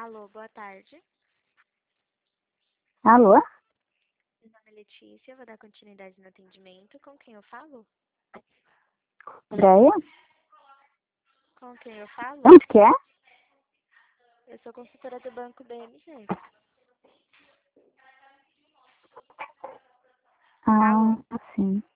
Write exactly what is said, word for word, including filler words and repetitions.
Alô, boa tarde. Alô? Meu nome é Letícia, vou dar continuidade no atendimento. Com quem eu falo? Andréia? Com quem eu falo? Onde que é? Eu sou consultora do Banco B M G. Ah, Alô? sim.